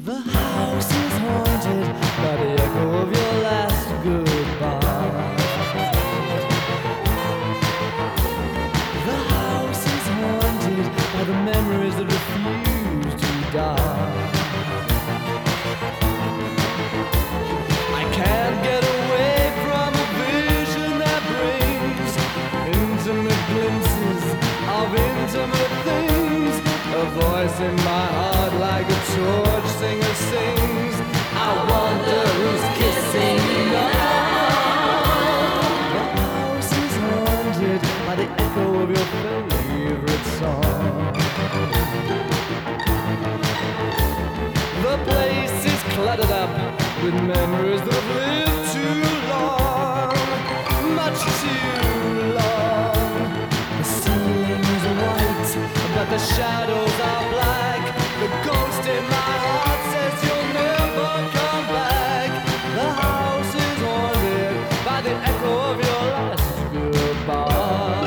The house is haunted by the echo of your last goodbye. The house is haunted by the memories that refuse to die. I can't get away from a vision that brings intimate glimpses of intimate things. A voice in my heart like a torch singer sings. I wonder who's kissing me now. The house is haunted by the echo of your favorite song. The place is cluttered up with memories that have lived too long, much too long. The ceiling is white, but the shadows are black. The ghost in my heart says you'll never come back. The house is haunted by the echo of your last goodbye.